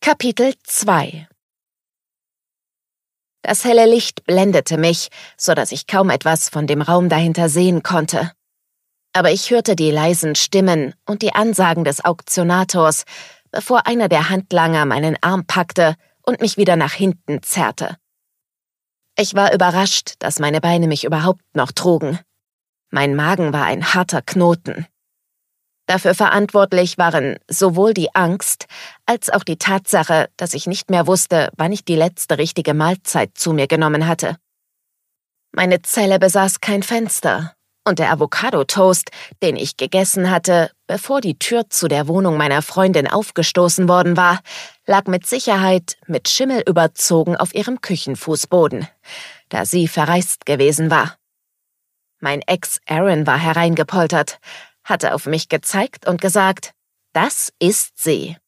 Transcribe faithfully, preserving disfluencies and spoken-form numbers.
Kapitel zwei. Das helle Licht blendete mich, so dass ich kaum etwas von dem Raum dahinter sehen konnte. Aber ich hörte die leisen Stimmen und die Ansagen des Auktionators, bevor einer der Handlanger meinen Arm packte und mich wieder nach hinten zerrte. Ich war überrascht, dass meine Beine mich überhaupt noch trugen. Mein Magen war ein harter Knoten. Dafür verantwortlich waren sowohl die Angst als auch die Tatsache, dass ich nicht mehr wusste, wann ich die letzte richtige Mahlzeit zu mir genommen hatte. Meine Zelle besaß kein Fenster und der Avocado-Toast, den ich gegessen hatte, bevor die Tür zu der Wohnung meiner Freundin aufgestoßen worden war, lag mit Sicherheit mit Schimmel überzogen auf ihrem Küchenfußboden, da sie verreist gewesen war. Mein Ex Aaron war hereingepoltert, hatte auf mich gezeigt und gesagt, das ist sie.